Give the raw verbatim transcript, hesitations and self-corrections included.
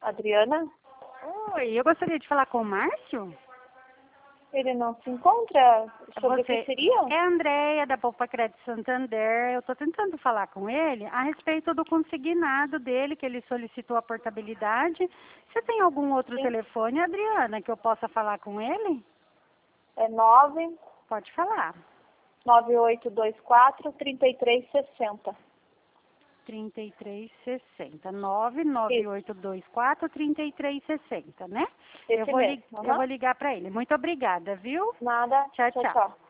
Adriana? Oi, eu gostaria de falar com o Márcio. Ele não se encontra? Sobre o Você que seria? é a Andréia, da Poupa Crédito Santander. Eu estou tentando falar com ele a respeito do consignado dele, que ele solicitou a portabilidade. Você tem algum outro Sim. telefone, Adriana, que eu possa falar com ele? É nove Pode falar. nove oito dois quatro, três três seis zero. trinta e três sessenta. nove nove oito dois quatro, trinta e três sessenta, né? Esse Eu vou, mesmo. li- Uhum. eu vou ligar para ele. Muito obrigada, viu? Nada. Tchau, Tchau, tchau. tchau.